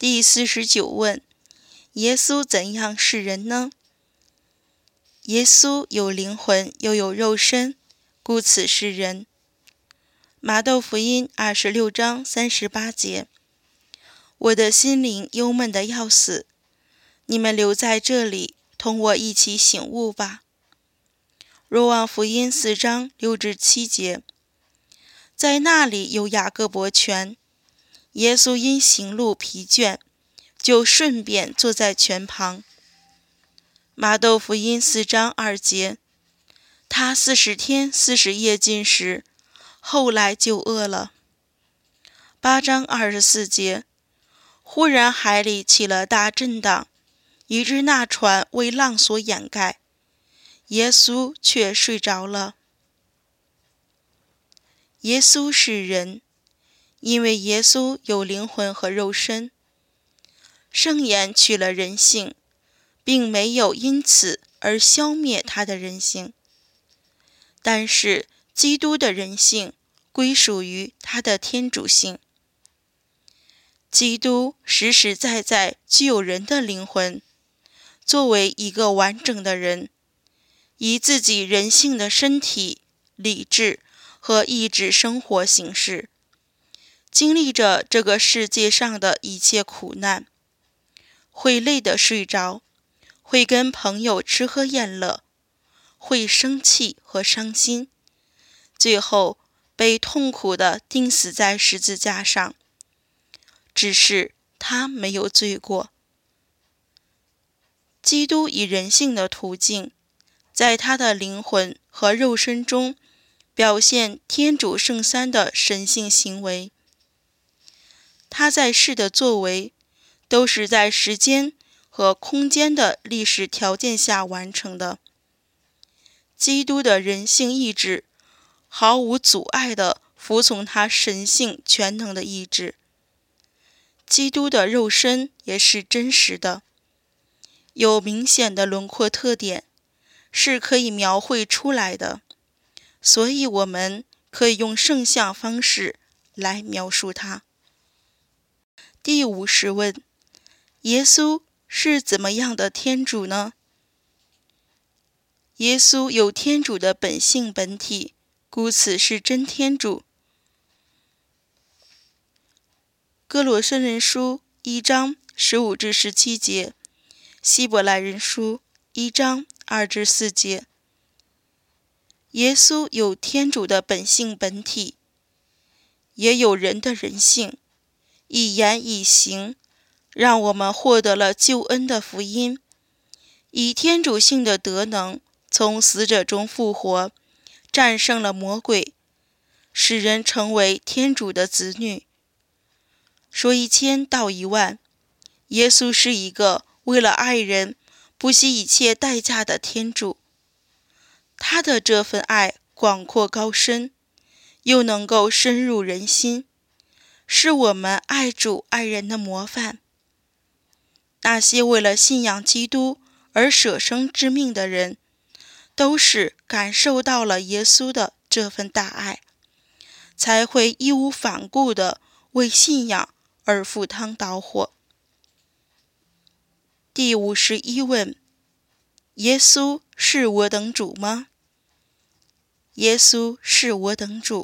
第49问：耶稣怎样是人呢？耶稣有灵魂又有肉身，故此是人。马窦福音26章38节：我的心灵忧闷得要死，你们留在这里，同我一起醒悟吧。若望福音4章6至7节：在那里有雅各伯泉，耶稣因行路疲倦，就顺便坐在泉旁。马窦福音4章2节：他40天40夜禁食，后来就饿了。8章24节：忽然海里起了大震荡，以致那船为浪所掩盖，耶稣却睡着了。耶稣是人，因为耶稣有灵魂和肉身。圣言取了人性，并没有因此而消灭他的人性，但是基督的人性归属于他的天主性。基督实实在在具有人的灵魂，作为一个完整的人，以自己人性的身体、理智和意志生活行事，经历着这个世界上的一切苦难，会累得睡着，会跟朋友吃喝宴乐，会生气和伤心，最后被痛苦地钉死在十字架上。只是他没有罪过。基督以人性的途径，在他的灵魂和肉身中表现天主圣三的神性行为。他在世的作为都是在时间和空间的历史条件下完成的。基督的人性意志毫无阻碍地服从他神性全能的意志。基督的肉身也是真实的，有明显的轮廓特点，是可以描绘出来的，所以我们可以用圣像方式来描述它。第50问：耶稣是怎么样的天主呢？耶稣有天主的本性本体，故此是真天主。哥罗森人书1章15至17节，希伯来人书1章2至4节。耶稣有天主的本性本体，也有人的人性，以言以行，让我们获得了救恩的福音，以天主性的德能从死者中复活，战胜了魔鬼，使人成为天主的子女。说1000道10000，耶稣是一个为了爱人不惜一切代价的天主。他的这份爱广阔高深，又能够深入人心，是我们爱主爱人的模范。那些为了信仰基督而舍生致命的人，都是感受到了耶稣的这份大爱，才会义无反顾地为信仰而赴汤蹈火。第51问：耶稣是我等主吗？耶稣是我等主。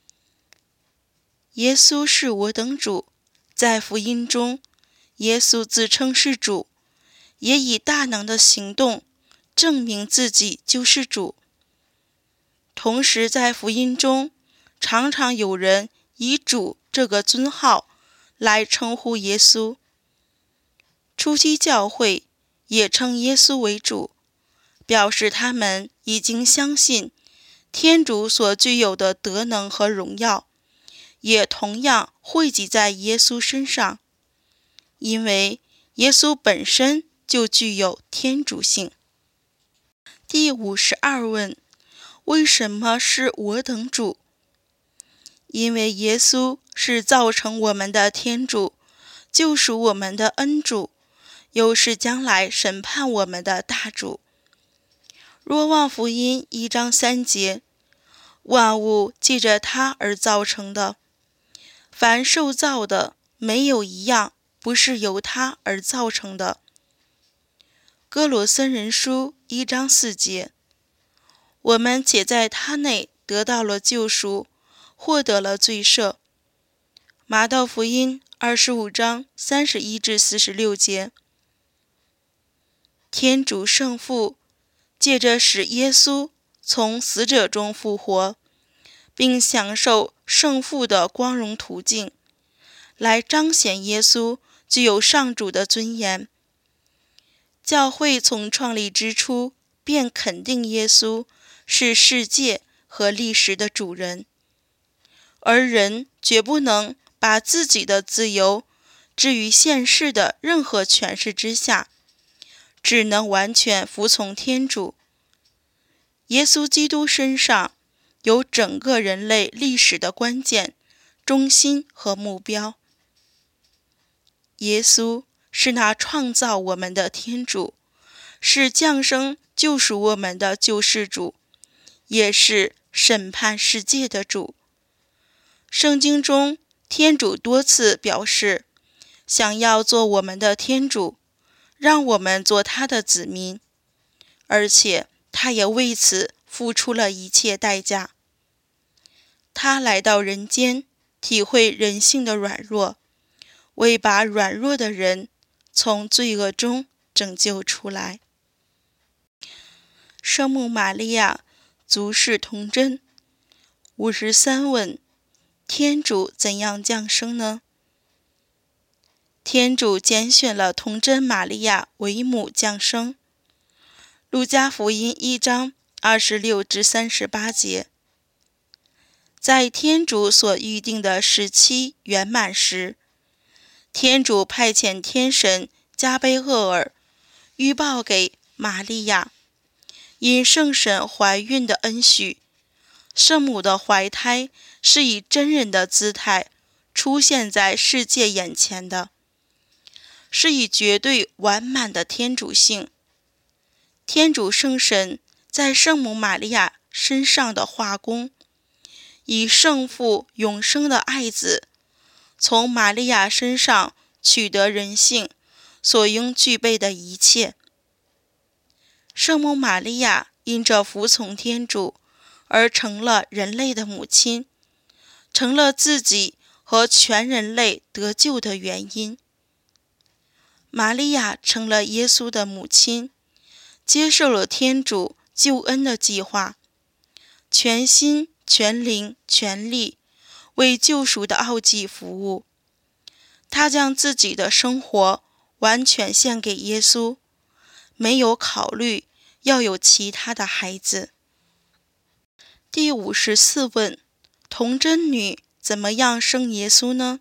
耶稣是我等主，在福音中，耶稣自称是主，也以大能的行动证明自己就是主。同时在福音中，常常有人以主这个尊号来称呼耶稣。初期教会也称耶稣为主，表示他们已经相信天主所具有的德能和荣耀，也同样汇集在耶稣身上，因为耶稣本身就具有天主性。第52问：为什么是我等主？因为耶稣是造成我们的天主，救赎我们的恩主，又是将来审判我们的大主。若望福音1章3节：万物借着他而造成的，凡受造的没有一样不是由他而造成的。哥罗森人书1章4节，我们且在他内得到了救赎，获得了罪赦。马道福音25章31至46节，天主圣父借着使耶稣从死者中复活，并享受圣父的光荣途径，来彰显耶稣具有上主的尊严。教会从创立之初便肯定耶稣是世界和历史的主人，而人绝不能把自己的自由置于现世的任何权势之下，只能完全服从天主。耶稣基督身上有整个人类历史的关键、中心和目标。耶稣是那创造我们的天主，是降生救赎我们的救世主，也是审判世界的主。圣经中，天主多次表示想要做我们的天主，让我们做他的子民，而且他也为此付出了一切代价。他来到人间，体会人性的软弱，为把软弱的人从罪恶中拯救出来。圣母玛利亚足是童真。53问：天主怎样降生呢？天主拣选了童真玛利亚为母降生。路加福音1章26至38节，在天主所预定的时期圆满时，天主派遣天神加贝厄尔预报给玛利亚，因圣神怀孕的恩许，圣母的怀胎是以真人的姿态出现在世界眼前的，是以绝对完满的天主性。天主圣神在圣母玛利亚身上的化工，以圣父永生的爱子从玛利亚身上取得人性所应具备的一切。圣母玛利亚因着服从天主而成了人类的母亲，成了自己和全人类得救的原因。玛利亚成了耶稣的母亲，接受了天主救恩的计划，全心全灵全力为救赎的奥迹服务。她将自己的生活完全献给耶稣，没有考虑要有其他的孩子。第54问：童真女怎么样生耶稣呢？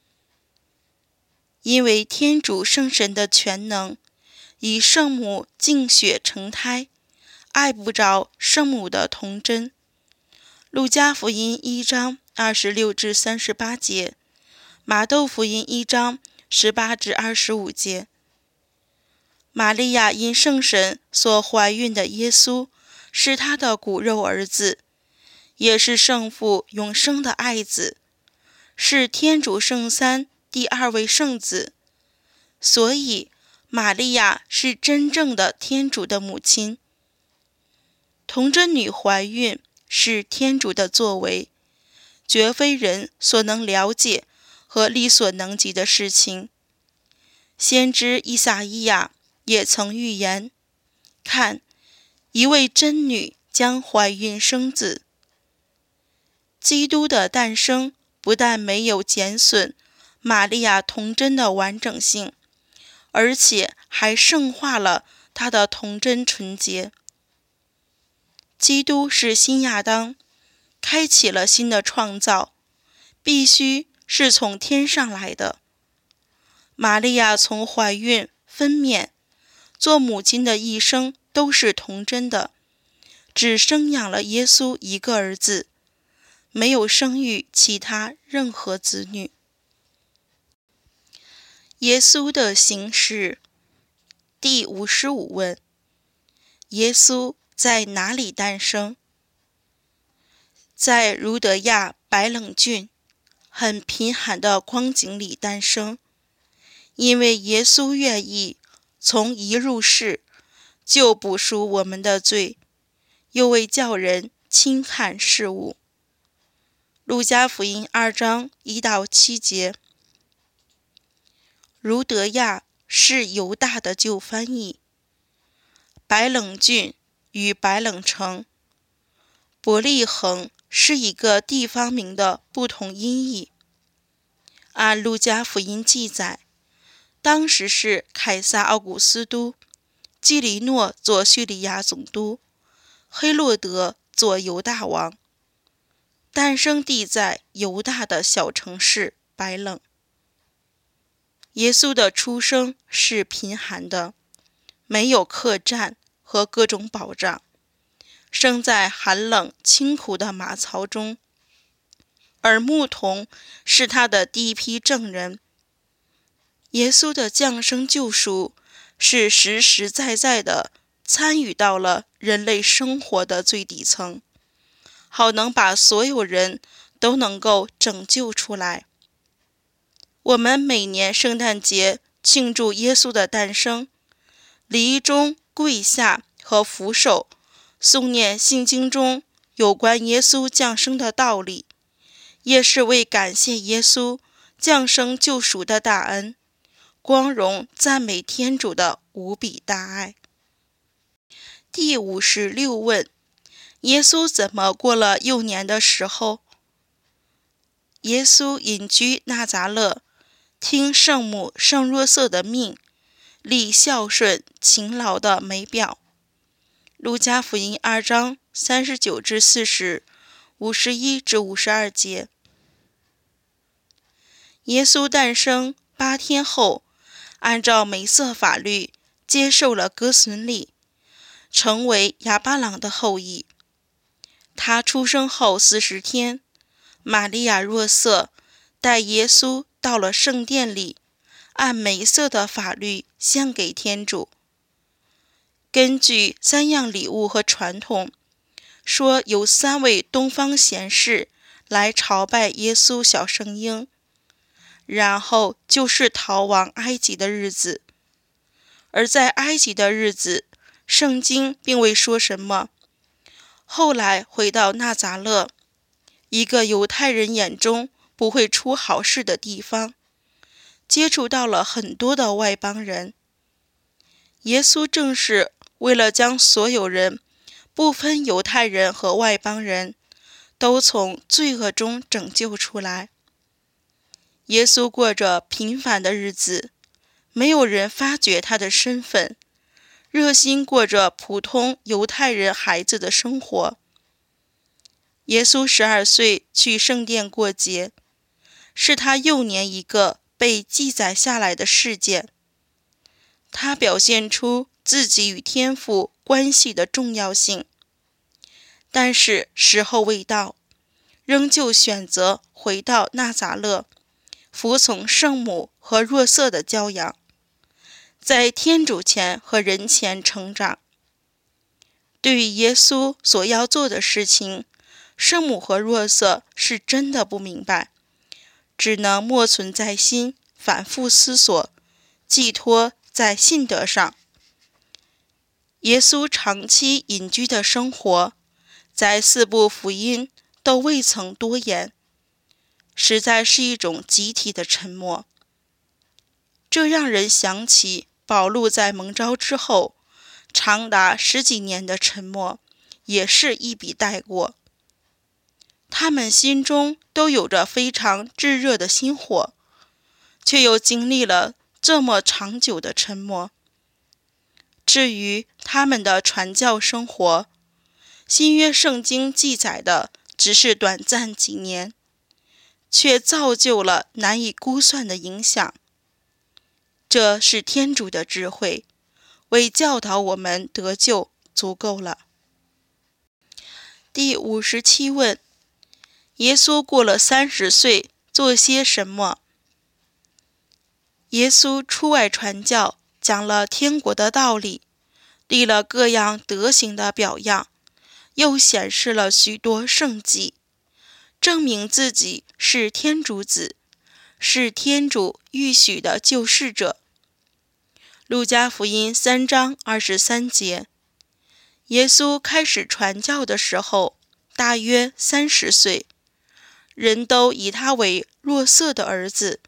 因为天主圣神的全能，以圣母净血成胎，碍不着圣母的童真。路加福音1章26至38节，马窦福音1章18至25节。玛利亚因圣神所怀孕的耶稣是她的骨肉儿子，也是圣父永生的爱子，是天主圣三第二位圣子，所以玛利亚是真正的天主的母亲。童真女怀孕是天主的作为，绝非人所能了解和力所能及的事情。先知依撒意亚也曾预言，看，一位真女将怀孕生子。基督的诞生不但没有减损玛利亚童真的完整性，而且还圣化了她的童真纯洁。基督是新亚当，开启了新的创造，必须是从天上来的。玛利亚从怀孕、分娩、做母亲的一生都是童真的，只生养了耶稣一个儿子，没有生育其他任何子女。耶稣的形式。第55问：耶稣在哪里诞生？在儒德亚白冷郡很贫寒的光景里诞生。 因为耶稣愿意从一入世就补赎我们的罪，又为叫人轻看事物。路加福音2章1到7节。儒德亚是犹大的旧翻译，白冷郡与白冷城，伯利恒是一个地方名的不同音译。按路加福音记载，当时是凯撒奥古斯都，基里诺做叙利亚总督，黑洛德做犹大王。诞生地在犹大的小城市白冷。耶稣的出生是贫寒的，没有客栈和各种保障，生在寒冷清苦的马槽中，而牧童是他的第一批证人。耶稣的降生救赎是实实在在的参与到了人类生活的最底层，好能把所有人都能够拯救出来。我们每年圣诞节庆祝耶稣的诞生，礼仪中跪下和俯首，诵念信经中有关耶稣降生的道理，也是为感谢耶稣降生救赎的大恩，光荣赞美天主的无比大爱。第56问：耶稣怎么过了幼年的时候？耶稣隐居纳匝勒，听圣母圣若瑟的命，立孝顺勤劳的美表。路加福音2章39至40、51至52节。耶稣诞生8天后，按照梅瑟法律接受了割损礼，成为亚巴郎的后裔。他出生后40天，玛利亚若瑟带耶稣到了圣殿里，按梅瑟的法律献给天主。根据3样礼物和传统，说有3位东方贤士来朝拜耶稣小圣婴，然后就是逃亡埃及的日子。而在埃及的日子，圣经并未说什么。后来回到纳匝勒，一个犹太人眼中不会出好事的地方，接触到了很多的外邦人。耶稣正是为了将所有人，不分犹太人和外邦人，都从罪恶中拯救出来。耶稣过着平凡的日子，没有人发觉他的身份，热心过着普通犹太人孩子的生活。耶稣12岁去圣殿过节，是他幼年一个被记载下来的事件。他表现出自己与天父关系的重要性，但是时候未到，仍旧选择回到纳匝勒，服从圣母和若瑟的教养，在天主前和人前成长。对于耶稣所要做的事情，圣母和若瑟是真的不明白，只能默存在心，反复思索，寄托在信德上。耶稣长期隐居的生活，在4部福音都未曾多言，实在是一种集体的沉默。这让人想起保禄在蒙召之后长达10几年的沉默，也是一笔带过。他们心中都有着非常炙热的心火，却又经历了这么长久的沉默。至于他们的传教生活，新约圣经记载的只是短暂几年，却造就了难以估算的影响。这是天主的智慧，为教导我们得救足够了。第57问：耶稣过了30岁做些什么？耶稣出外传教，讲了天国的道理，立了各样德行的表样，又显示了许多圣迹，证明自己是天主子， 是天主预许的救世者。路加福音3章23节，耶稣开始传教的时候，大约30岁，人都以他为若瑟的儿子。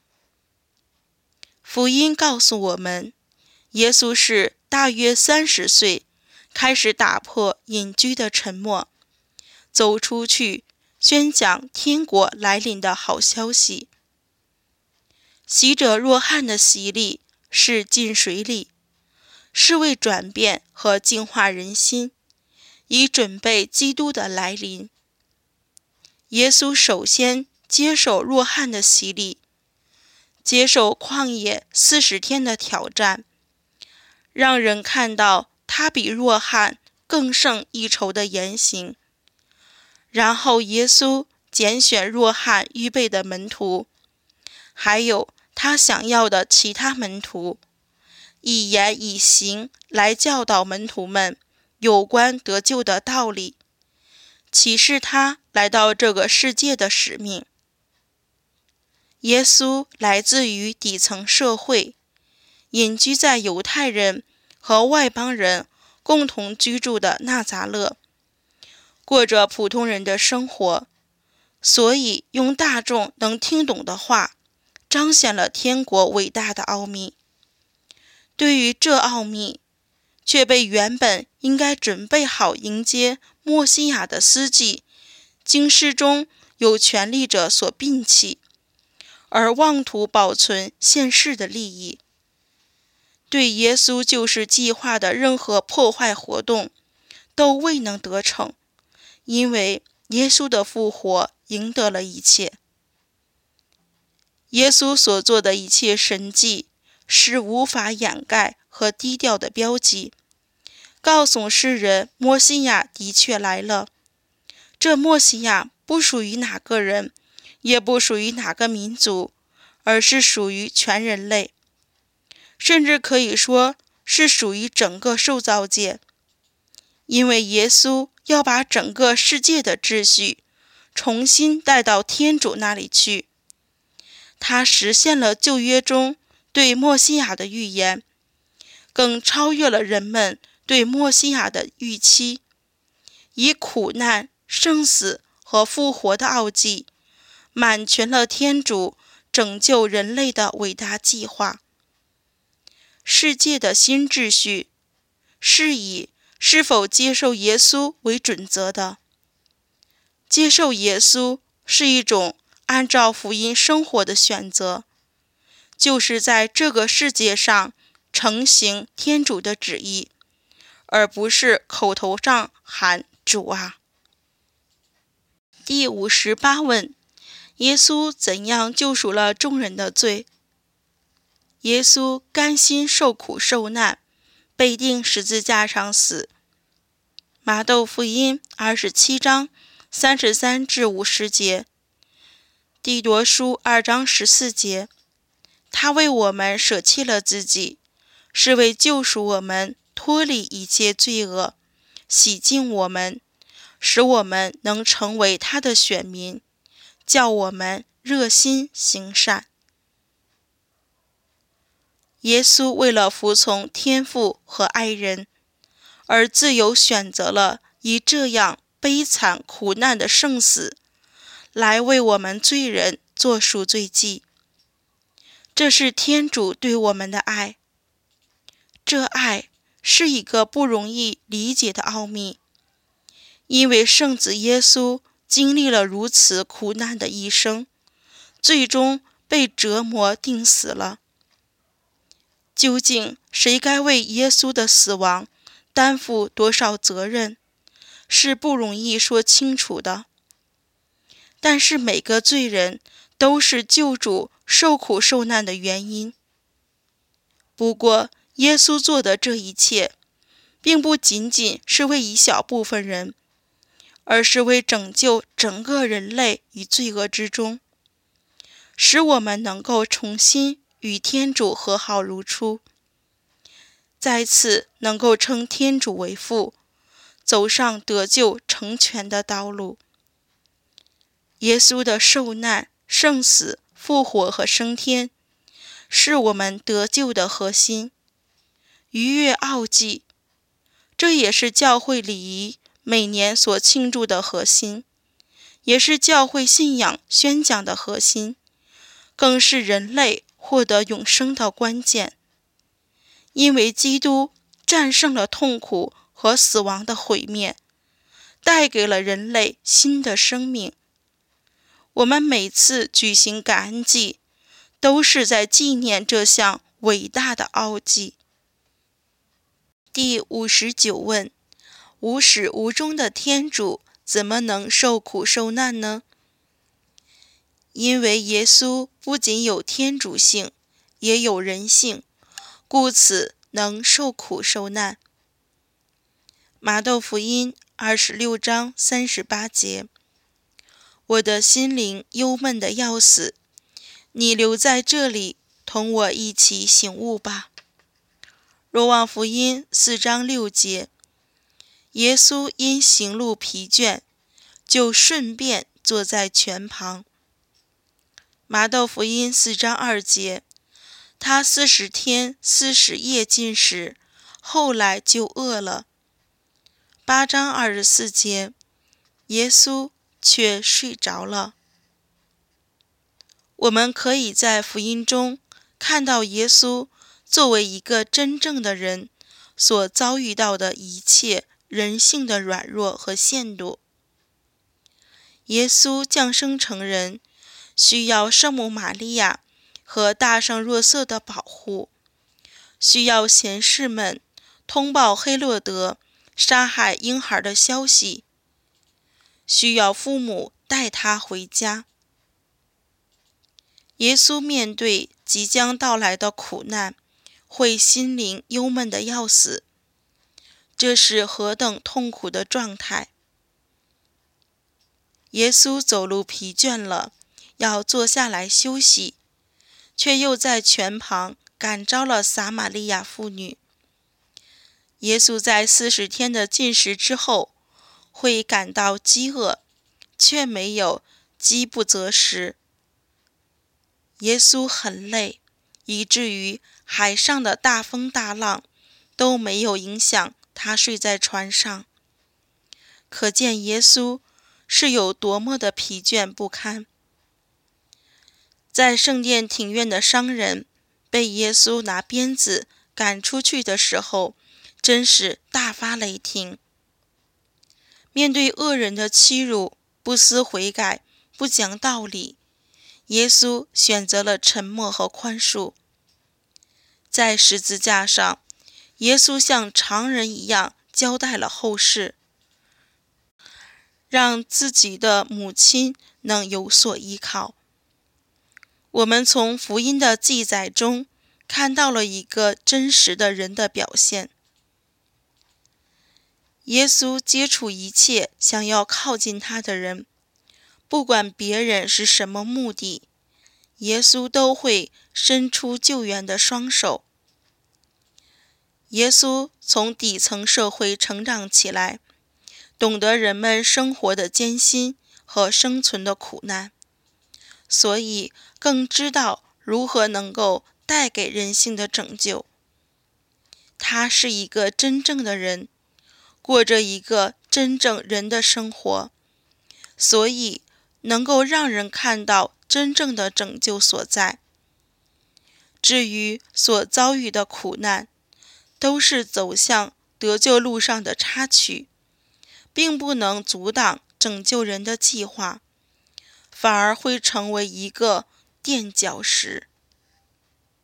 福音告诉我们，耶稣是大约30岁，开始打破隐居的沉默，走出去宣讲天国来临的好消息。洗者若翰的洗礼是浸水礼，是为转变和净化人心，以准备基督的来临。耶稣首先接受若翰的洗礼，接受旷野40天的挑战，让人看到他比若翰更胜一筹的言行。然后耶稣拣选若翰预备的门徒，还有他想要的其他门徒，以言以行来教导门徒们有关得救的道理，启示他来到这个世界的使命。耶稣来自于底层社会，隐居在犹太人和外邦人共同居住的纳匝勒，过着普通人的生活，所以用大众能听懂的话，彰显了天国伟大的奥秘。对于这奥秘，却被原本应该准备好迎接默西亚的司祭、经师中有权力者所摒弃，而妄图保存现世的利益。对耶稣救世计划的任何破坏活动都未能得逞，因为耶稣的复活赢得了一切。耶稣所做的一切神迹是无法掩盖和低调的标记，告诉世人默西亚的确来了。这默西亚不属于哪个人，也不属于哪个民族，而是属于全人类，甚至可以说是属于整个受造界。因为耶稣要把整个世界的秩序重新带到天主那里去，他实现了旧约中对默西亚的预言，更超越了人们对默西亚的预期，以苦难、生死和复活的奥迹，满全了天主拯救人类的伟大计划。世界的新秩序是以是否接受耶稣为准则的。接受耶稣是一种按照福音生活的选择，就是在这个世界上承行天主的旨意，而不是口头上喊主啊。第58问：耶稣怎样救赎了众人的罪？耶稣甘心受苦受难，被钉十字架上死。马窦福音27章33至50节，弟鐸书2章14节，他为我们舍弃了自己，是为救赎我们脱离一切罪恶，洗净我们，使我们能成为他的选民，叫我们热心行善。耶稣为了服从天父和爱人，而自由选择了以这样悲惨苦难的圣死，来为我们罪人做赎罪祭。这是天主对我们的爱，这爱是一个不容易理解的奥秘，因为圣子耶稣经历了如此苦难的一生，最终被折磨钉死了。究竟谁该为耶稣的死亡担负多少责任，是不容易说清楚的。但是每个罪人都是救主受苦受难的原因。不过，耶稣做的这一切，并不仅仅是为一小部分人，而是为拯救整个人类于罪恶之中，使我们能够重新与天主和好如初，再次能够称天主为父，走上得救成全的道路。耶稣的受难、圣死、 复活和升天，是我们得救的核心。逾越奥祭，这也是教会礼仪每年所庆祝的核心，也是教会信仰宣讲的核心，更是人类获得永生的关键。因为基督战胜了痛苦和死亡的毁灭，带给了人类新的生命。我们每次举行感恩祭，都是在纪念这项伟大的奥祭。第59问：无始无终的天主怎么能受苦受难呢？因为耶稣不仅有天主性，也有人性，故此能受苦受难。马窦福音26章38节：我的心灵忧闷得要死，你留在这里，同我一起醒悟吧。若望福音4章6节：耶稣因行路疲倦，就顺便坐在泉旁。马窦福音4章2节：他40天40夜禁食，后来就饿了。8章24节：耶稣却睡着了。我们可以在福音中看到耶稣作为一个真正的人所遭遇到的一切人性的软弱和限度。耶稣降生成人，需要圣母玛利亚和大圣若瑟的保护，需要贤士们通报黑落德杀害婴孩的消息，需要父母带他回家。耶稣面对即将到来的苦难，会心灵忧闷得要死，这是何等痛苦的状态！耶稣走路疲倦了，要坐下来休息，却又在泉旁感召了撒玛利亚妇女。耶稣在40天的禁食之后，会感到饥饿，却没有饥不择食。耶稣很累，以至于海上的大风大浪都没有影响他睡在船上。可见耶稣是有多么的疲倦不堪。在圣殿庭院的商人被耶稣拿鞭子赶出去的时候，真是大发雷霆。面对恶人的欺辱，不思悔改，不讲道理，耶稣选择了沉默和宽恕。在十字架上，耶稣像常人一样交代了后事，让自己的母亲能有所依靠。我们从福音的记载中看到了一个真实的人的表现。耶稣接触一切想要靠近他的人，不管别人是什么目的，耶稣都会伸出救援的双手。耶稣从底层社会成长起来，懂得人们生活的艰辛和生存的苦难，所以更知道如何能够带给人性的拯救。他是一个真正的人，过着一个真正人的生活，所以能够让人看到真正的拯救所在。至于所遭遇的苦难，都是走向得救路上的插曲，并不能阻挡拯救人的计划，反而会成为一个垫脚石。